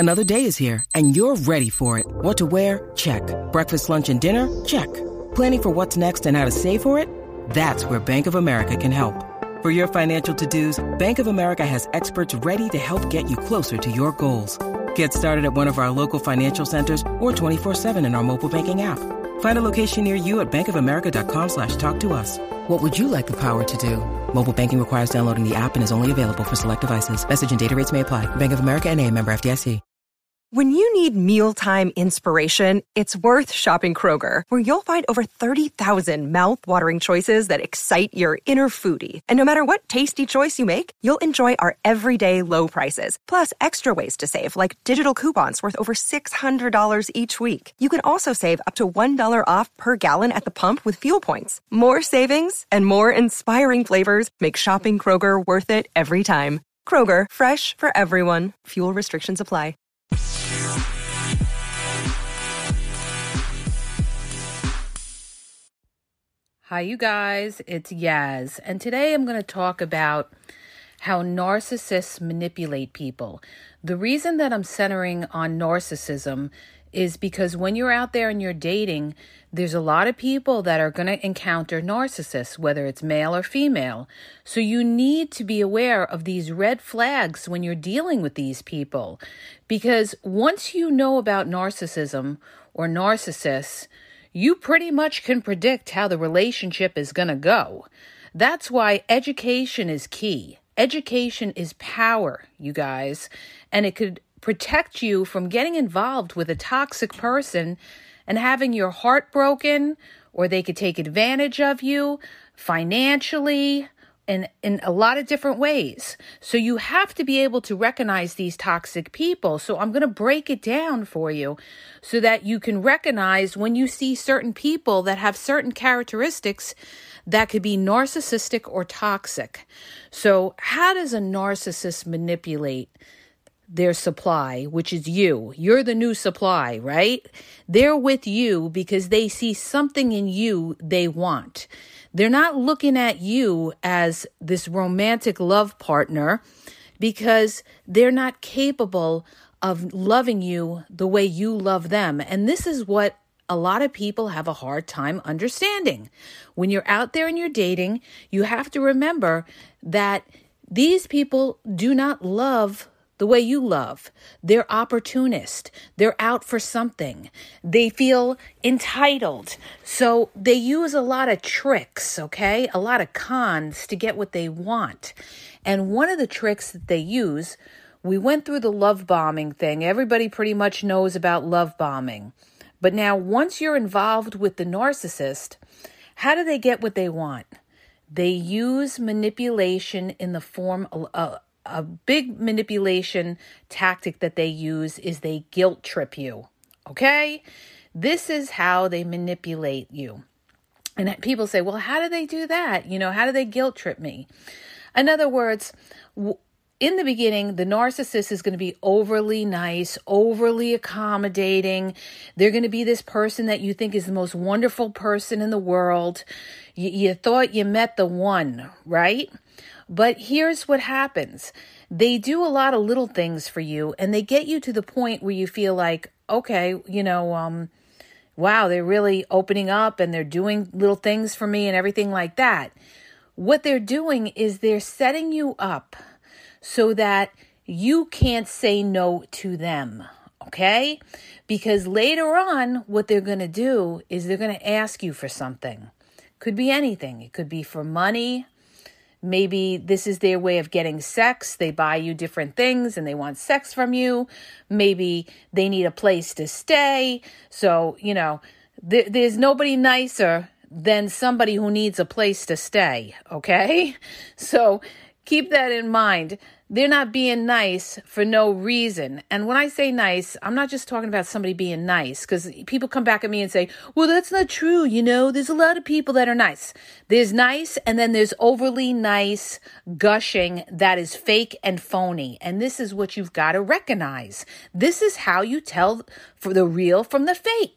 Another day is here, and you're ready for it. What to wear? Check. Breakfast, lunch, and dinner? Check. Planning for what's next and how to save for it? That's where Bank of America can help. For your financial to-dos, Bank of America has experts ready to help get you closer to your goals. Get started at one of our local financial centers or 24/7 in our mobile banking app. Find a location near you at bankofamerica.com/talktous. What would you like the power to do? Mobile banking requires downloading the app and is only available for select devices. Message and data rates may apply. Bank of America N.A., member FDIC. When you need mealtime inspiration, it's worth shopping Kroger, where you'll find over 30,000 mouth-watering choices that excite your inner foodie. And no matter what tasty choice you make, you'll enjoy our everyday low prices, plus extra ways to save, like digital coupons worth over $600 each week. You can also save up to $1 off per gallon at the pump with fuel points. More savings and more inspiring flavors make shopping Kroger worth it every time. Kroger, fresh for everyone. Fuel restrictions apply. Hi, you guys, it's Yaz, and today I'm going to talk about how narcissists manipulate people. The reason that I'm centering on narcissism is because when you're out there and you're dating, there's a lot of people that are going to encounter narcissists, whether it's male or female. So you need to be aware of these red flags when you're dealing with these people, because once you know about narcissism or narcissists, you pretty much can predict how the relationship is going to go. That's why education is key. Education is power, you guys, and it could protect you from getting involved with a toxic person and having your heart broken, or they could take advantage of you financially and in a lot of different ways. So you have to be able to recognize these toxic people. So I'm going to break it down for you so that you can recognize when you see certain people that have certain characteristics that could be narcissistic or toxic. So how does a narcissist manipulate their supply, which is you? You're the new supply, right? They're with you because they see something in you they want. They're not looking at you as this romantic love partner because they're not capable of loving you the way you love them. And this is what a lot of people have a hard time understanding. When you're out there and you're dating, you have to remember that these people do not love the way you love. They're opportunist. They're out for something. They feel entitled. So they use a lot of tricks, okay? A lot of cons to get what they want. And one of the tricks that they use, we went through the love bombing thing. Everybody pretty much knows about love bombing. But now once you're involved with the narcissist, how do they get what they want? They use manipulation in the form of a big manipulation tactic that they use is they guilt trip you, okay? This is how they manipulate you. And people say, well, how do they do that? How do they guilt trip me? In other words, in the beginning, the narcissist is going to be overly nice, overly accommodating. They're going to be this person that you think is the most wonderful person in the world. You thought you met the one, right? But here's what happens. They do a lot of little things for you, and they get you to the point where you feel like, okay, wow, they're really opening up and they're doing little things for me and everything like that. What they're doing is they're setting you up so that you can't say no to them, okay? Because later on, what they're going to do is they're going to ask you for something. Could be anything. It could be for money. Maybe this is their way of getting sex. They buy you different things and they want sex from you. Maybe they need a place to stay. So, there's nobody nicer than somebody who needs a place to stay, okay? So keep that in mind. They're not being nice for no reason. And when I say nice, I'm not just talking about somebody being nice, because people come back at me and say, well, that's not true. There's a lot of people that are nice. There's nice, and then there's overly nice gushing that is fake and phony. And this is what you've got to recognize. This is how you tell for the real from the fake.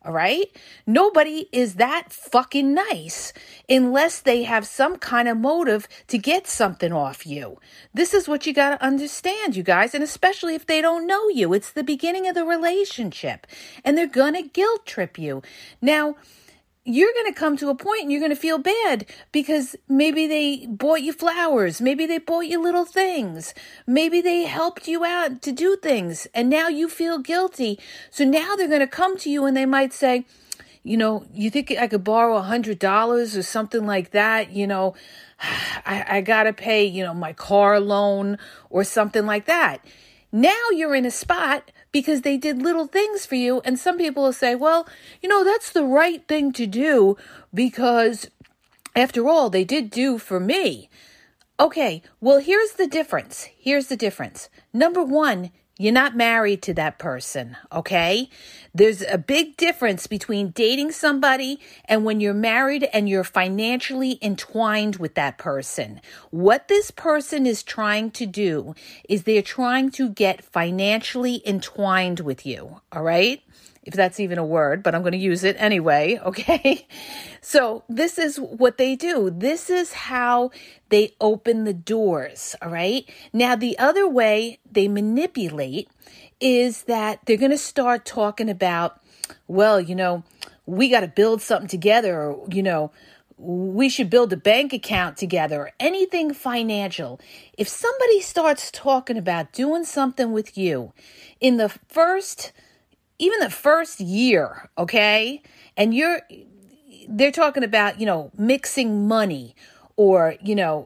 All right? Nobody is that fucking nice unless they have some kind of motive to get something off you. This is what you got to understand, you guys, and especially if they don't know you. It's the beginning of the relationship, and they're going to guilt trip you. Now, you're going to come to a point and you're going to feel bad because maybe they bought you flowers. Maybe they bought you little things. Maybe they helped you out to do things. And now you feel guilty. So now they're going to come to you and they might say, you think I could borrow $100 or something like that? I got to pay, my car loan or something like that. Now you're in a spot because they did little things for you. And some people will say, well, that's the right thing to do because after all, they did do for me. Okay, well, here's the difference. Number one, you're not married to that person, okay? There's a big difference between dating somebody and when you're married and you're financially entwined with that person. What this person is trying to do is they're trying to get financially entwined with you, all right? If that's even a word, but I'm going to use it anyway, okay? So this is what they do. This is how they open the doors, all right? Now, the other way they manipulate is that they're going to start talking about, well, we got to build something together, or, we should build a bank account together, or anything financial. If somebody starts talking about doing something with you in the first year, okay? And they're talking about, mixing money or,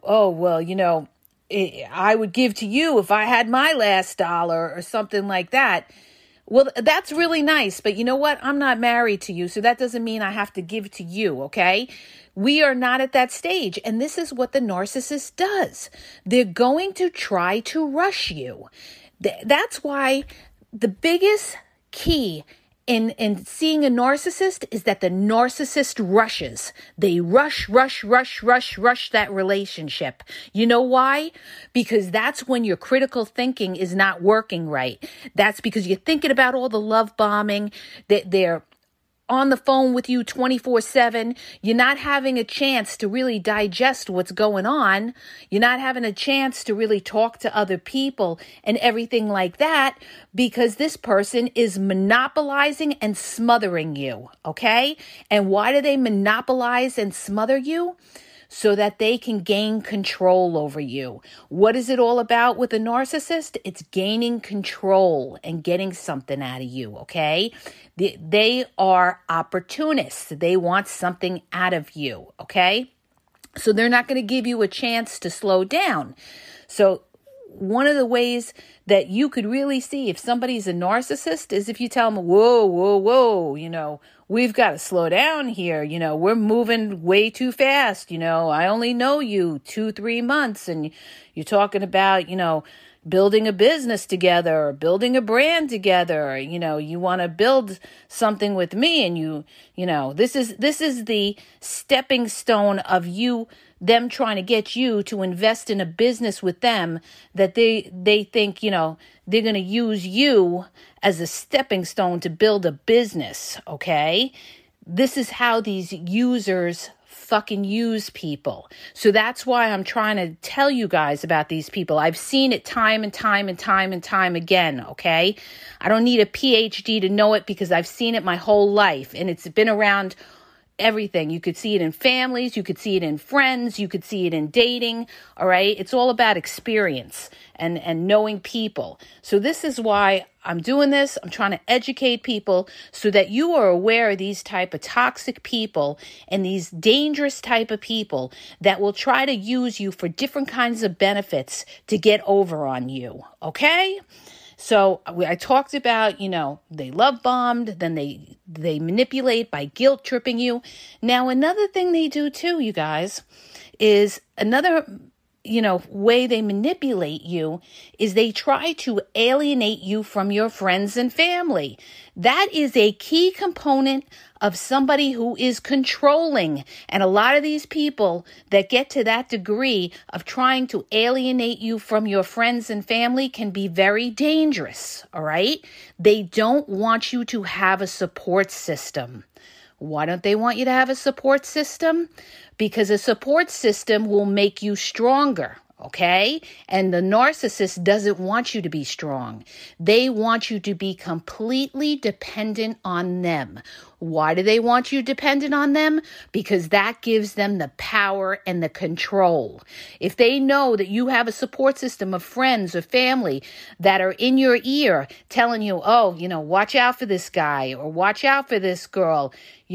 I would give to you if I had my last dollar or something like that. Well, that's really nice, but you know what? I'm not married to you, so that doesn't mean I have to give to you, okay? We are not at that stage, and this is what the narcissist does. They're going to try to rush you. That's why the biggest key in seeing a narcissist is that the narcissist rushes. They rush that relationship. You know why? Because that's when your critical thinking is not working right. That's because you're thinking about all the love bombing, that they're on the phone with you 24/7. You're not having a chance to really digest what's going on. You're not having a chance to really talk to other people and everything like that because this person is monopolizing and smothering you, okay? And why do they monopolize and smother you? So that they can gain control over you. What is it all about with a narcissist? It's gaining control and getting something out of you, okay? They are opportunists. They want something out of you, okay? So they're not going to give you a chance to slow down. So one of the ways that you could really see if somebody's a narcissist is if you tell them, whoa, we've got to slow down here. We're moving way too fast. I only know you 2-3 months and you're talking about, building a business together or building a brand together. You want to build something with me and this is the stepping stone of them trying to get you to invest in a business with them that they think, they're going to use you as a stepping stone to build a business, okay? This is how these users fucking use people. So that's why I'm trying to tell you guys about these people. I've seen it time and time again, okay? I don't need a PhD to know it because I've seen it my whole life and it's been around everything. You could see it in families, you could see it in friends, you could see it in dating, all right? It's all about experience and knowing people. So this is why I'm doing this. I'm trying to educate people so that you are aware of these type of toxic people and these dangerous type of people that will try to use you for different kinds of benefits to get over on you, okay? So I talked about, they love bombed, then they manipulate by guilt tripping you. Now, another thing they do too, you guys, is way they manipulate you is they try to alienate you from your friends and family. That is a key component of somebody who is controlling. And a lot of these people that get to that degree of trying to alienate you from your friends and family can be very dangerous, all right? They don't want you to have a support system. Why don't they want you to have a support system? Because a support system will make you stronger, okay? And the narcissist doesn't want you to be strong. They want you to be completely dependent on them. Why do they want you dependent on them? Because that gives them the power and the control. If they know that you have a support system of friends or family that are in your ear telling you, watch out for this guy or watch out for this girl,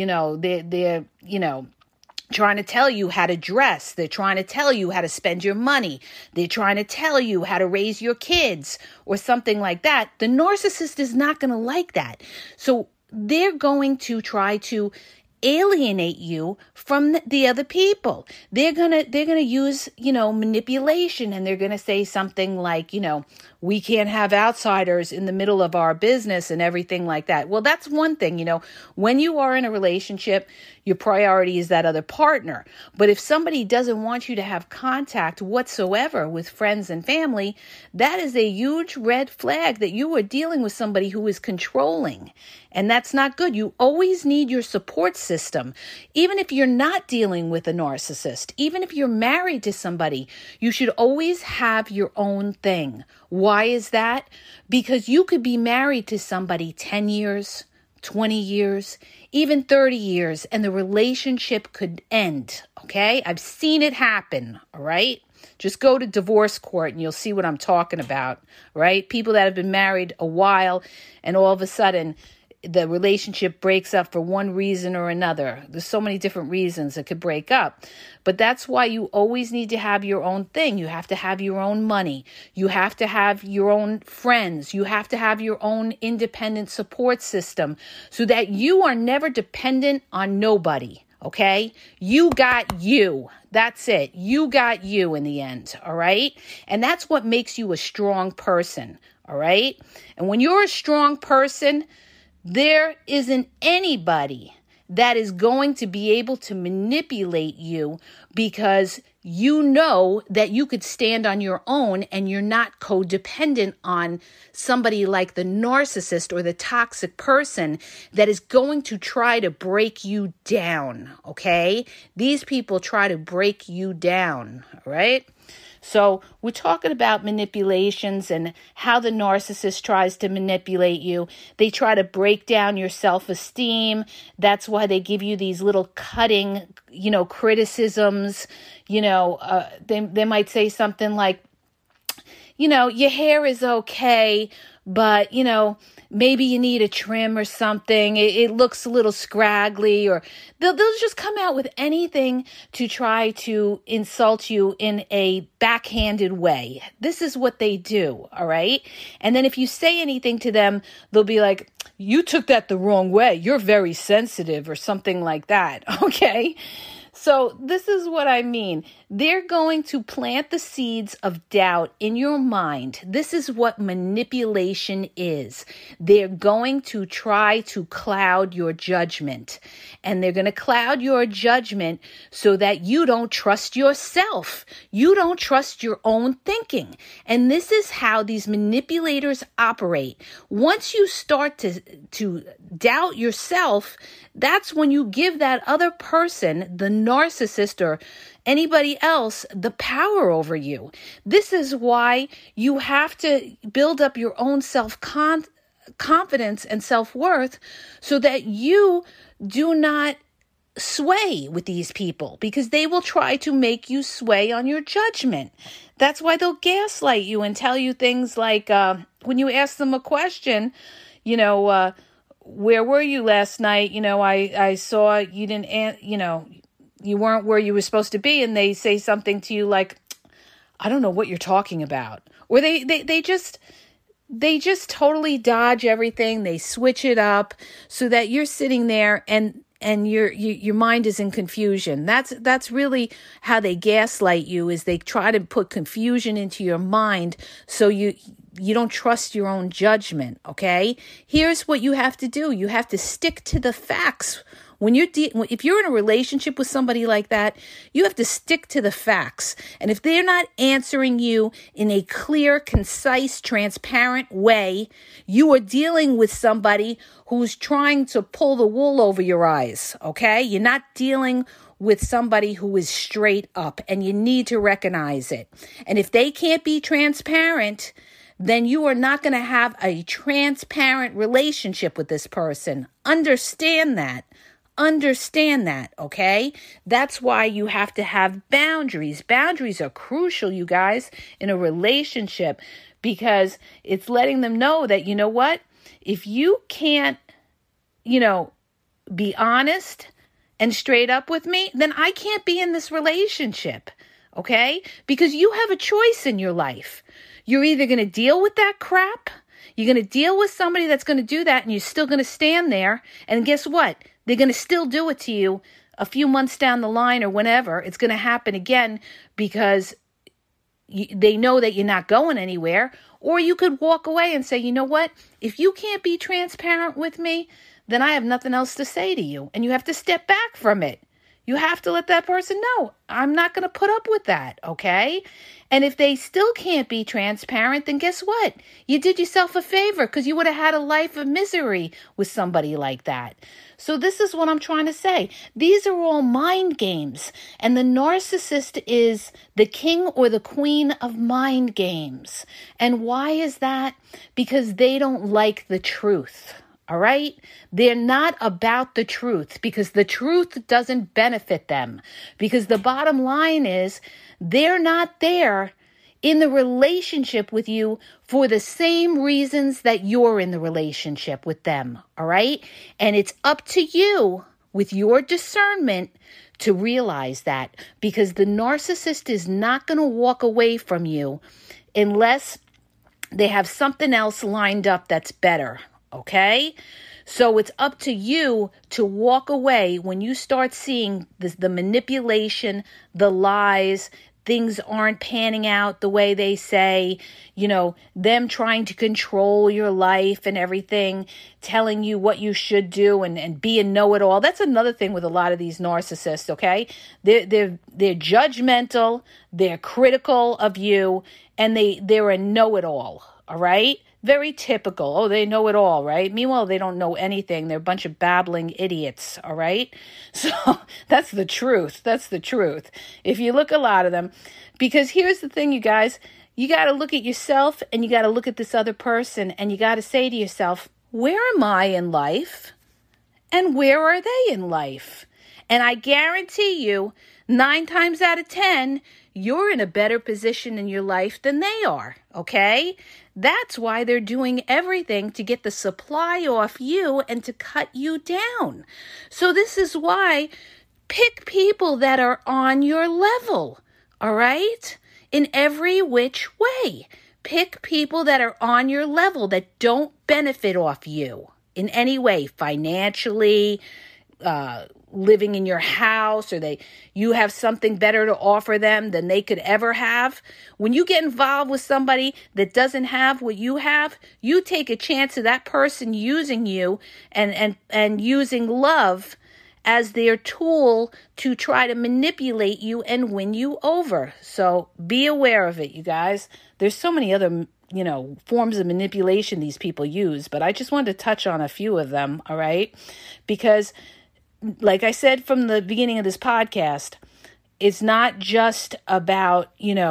they're trying to tell you how to dress. They're trying to tell you how to spend your money. They're trying to tell you how to raise your kids or something like that. The narcissist is not going to like that. So they're going to try to alienate you from the other people. They're going to use, manipulation, and they're going to say something like, we can't have outsiders in the middle of our business and everything like that. Well, that's one thing, when you are in a relationship, your priority is that other partner. But if somebody doesn't want you to have contact whatsoever with friends and family, that is a huge red flag that you are dealing with somebody who is controlling. And that's not good. You always need your support system. Even if you're not dealing with a narcissist, even if you're married to somebody, you should always have your own thing. Why is that? Because you could be married to somebody 10 years, 20 years, even 30 years, and the relationship could end, okay? I've seen it happen, all right? Just go to divorce court and you'll see what I'm talking about, right? People that have been married a while and all of a sudden the relationship breaks up for one reason or another. There's so many different reasons it could break up. But that's why you always need to have your own thing. You have to have your own money. You have to have your own friends. You have to have your own independent support system so that you are never dependent on nobody. Okay? You got you. That's it. You got you in the end. All right? And that's what makes you a strong person. All right? And when you're a strong person, there isn't anybody that is going to be able to manipulate you because you know that you could stand on your own and you're not codependent on somebody like the narcissist or the toxic person that is going to try to break you down, okay? These people try to break you down, all right? So we're talking about manipulations and how the narcissist tries to manipulate you. They try to break down your self-esteem. That's why they give you these little cutting, criticisms. They might say something like, your hair is okay, but, maybe you need a trim or something. It looks a little scraggly, or they'll just come out with anything to try to insult you in a backhanded way. This is what they do, all right? And then if you say anything to them, they'll be like, you took that the wrong way. You're very sensitive or something like that, okay? So this is what I mean. They're going to plant the seeds of doubt in your mind. This is what manipulation is. They're going to try to cloud your judgment. And they're going to cloud your judgment so that you don't trust yourself. You don't trust your own thinking. And this is how these manipulators operate. Once you start to doubt yourself, that's when you give that other person, the narcissist or anybody else, the power over you. This is why you have to build up your own self-confidence and self-worth so that you do not sway with these people, because they will try to make you sway on your judgment. That's why they'll gaslight you and tell you things like, when you ask them a question, where were you last night? I saw you didn't, you weren't where you were supposed to be. And they say something to you like, I don't know what you're talking about. Or they just totally dodge everything. They switch it up so that you're sitting there and and your mind is in confusion. That's really how they gaslight you, is they try to put confusion into your mind so you don't trust your own judgment, okay? Here's what you have to do. You have to stick to the facts. If you're in a relationship with somebody like that, you have to stick to the facts. And if they're not answering you in a clear, concise, transparent way, you are dealing with somebody who's trying to pull the wool over your eyes, okay? You're not dealing with somebody who is straight up, and you need to recognize it. And if they can't be transparent, then you are not going to have a transparent relationship with this person. Understand that. Okay? That's why you have to have boundaries. Boundaries are crucial, you guys, in a relationship, because it's letting them know that, you know what? If you can't, be honest and straight up with me, then I can't be in this relationship, okay? Because you have a choice in your life. You're either going to deal with that crap, you're going to deal with somebody that's going to do that, and you're still going to stand there, and guess what? They're going to still do it to you a few months down the line or whenever. It's going to happen again because they know that you're not going anywhere. Or you could walk away and say, you know what? If you can't be transparent with me, then I have nothing else to say to you. And you have to step back from it. You have to let that person know, I'm not going to put up with that, okay? And if they still can't be transparent, then guess what? You did yourself a favor, because you would have had a life of misery with somebody like that. So this is what I'm trying to say. These are all mind games. And the narcissist is the king or the queen of mind games. And why is that? Because they don't like the truth. All right? They're not about the truth, because the truth doesn't benefit them. Because the bottom line is they're not there in the relationship with you for the same reasons that you're in the relationship with them. All right? And it's up to you with your discernment to realize that, because the narcissist is not going to walk away from you unless they have something else lined up that's better. Okay? So it's up to you to walk away when you start seeing the manipulation, the lies, things aren't panning out the way they say, them trying to control your life and everything, telling you what you should do and be a know-it-all. That's another thing with a lot of these narcissists, okay? They're judgmental, they're critical of you, and they're a know-it-all, all right? Very typical. Oh, they know it all, right? Meanwhile, they don't know anything. They're a bunch of babbling idiots, all right? So that's the truth. That's the truth. If you look a lot of them, because here's the thing, you guys, you got to look at yourself and you got to look at this other person and you got to say to yourself, where am I in life? And where are they in life? And I guarantee you, 9 times out of 10, you're in a better position in your life than they are, okay? That's why they're doing everything to get the supply off you and to cut you down. So this is why pick people that are on your level, all right? In every which way. Pick people that are on your level that don't benefit off you in any way, financially, living in your house, or you have something better to offer them than they could ever have. When you get involved with somebody that doesn't have what you have, you take a chance of that person using you and using love as their tool to try to manipulate you and win you over. So be aware of it, you guys. There's so many other forms of manipulation these people use, but I just wanted to touch on a few of them, all right? Because like I said from the beginning of this podcast, it's not just about,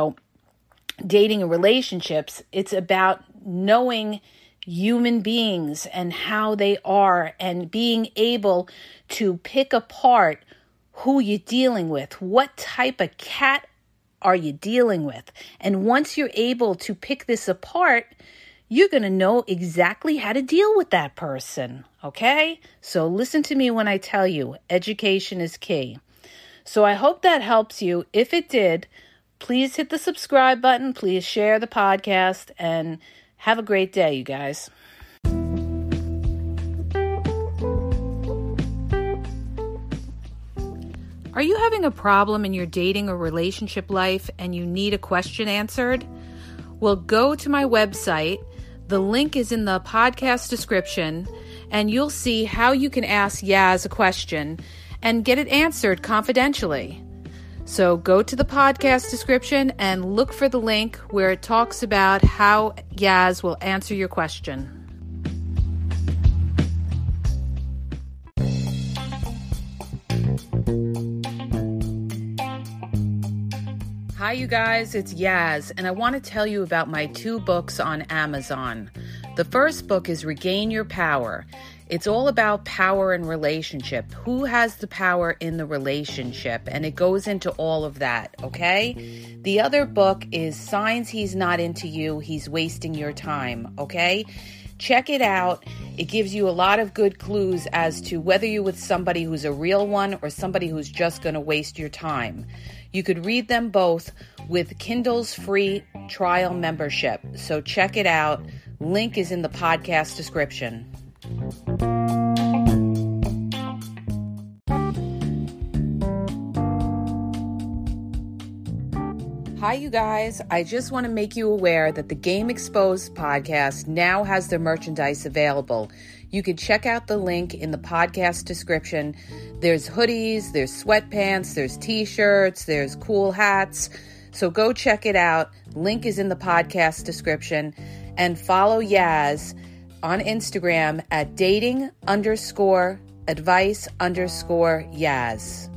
dating and relationships. It's about knowing human beings and how they are and being able to pick apart who you're dealing with. What type of cat are you dealing with? And once you're able to pick this apart, you're going to know exactly how to deal with that person, okay? So listen to me when I tell you, education is key. So I hope that helps you. If it did, please hit the subscribe button. Please share the podcast and have a great day, you guys. Are you having a problem in your dating or relationship life and you need a question answered? Well, go to my website. The link is in the podcast description, and you'll see how you can ask Yaz a question and get it answered confidentially. So go to the podcast description and look for the link where it talks about how Yaz will answer your question. Hi, you guys, it's Yaz, and I want to tell you about my 2 books on Amazon. The first book is Regain Your Power. It's all about power and relationship. Who has the power in the relationship? And it goes into all of that, okay? The other book is Signs He's Not Into You, He's Wasting Your Time, okay? Check it out. It gives you a lot of good clues as to whether you're with somebody who's a real one or somebody who's just going to waste your time. You could read them both with Kindle's free trial membership. So check it out. Link is in the podcast description. Hi, you guys. I just want to make you aware that the Game Exposed podcast now has their merchandise available. You can check out the link in the podcast description. There's hoodies, there's sweatpants, there's t-shirts, there's cool hats. So go check it out. Link is in the podcast description. And follow Yaz on Instagram at dating_advice_Yaz.